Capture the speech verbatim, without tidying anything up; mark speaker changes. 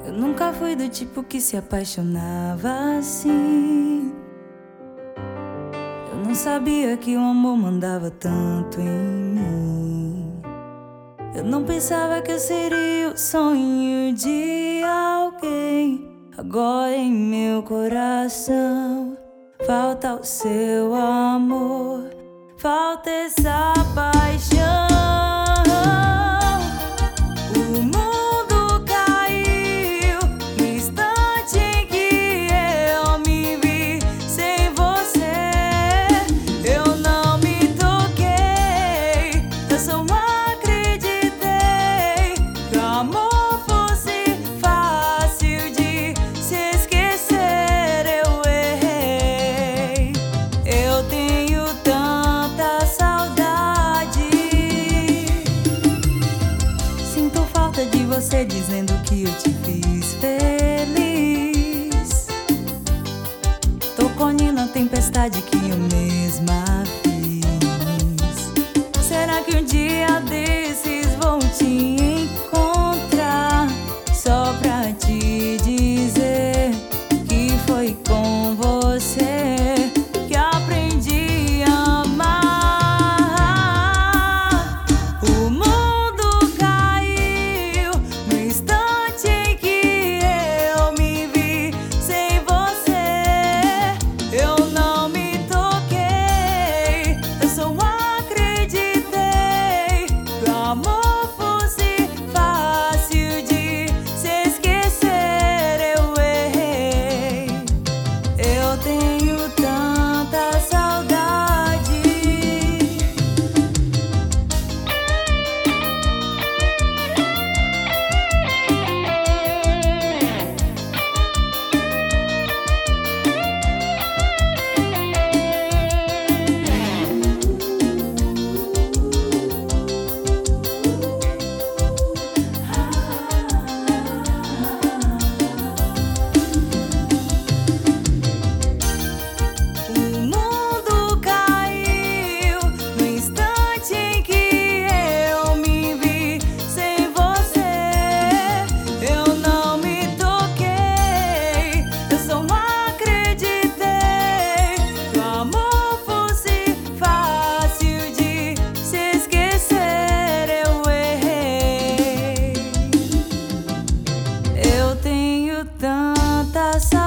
Speaker 1: Eu nunca fui do tipo que se apaixonava assim. Eu não sabia que o amor mandava tanto em mim. Eu não pensava que eu seria o sonho de alguém. Agora em meu coração falta o seu amor, falta essa paixão. O mundo caiu no instante em que eu me vi sem você. Eu não me toquei, eu só acreditei que o amor fosse fácil de se esquecer. Eu errei, eu tenho tanta saudade. Sinto falta de você dizendo que eu te fiz feliz. Tô colhendo a tempestade que eu mesma fiz. Será que um dia desses vou te encontrar só pra te dizer que foi com você que aprendi a amar? O mundo caiu no instante em que eu me vi sem você. Eu não me toquei, eu só acreditei que o amor fosse fácil de se esquecer. Eu errei, eu tenho tanta saudade. O mundo caiu no instante em que eu me vi sem você. Eu não me toquei, eu só acreditei que o amor fosse fácil de se esquecer. Eu errei, eu tenho tanta saudade.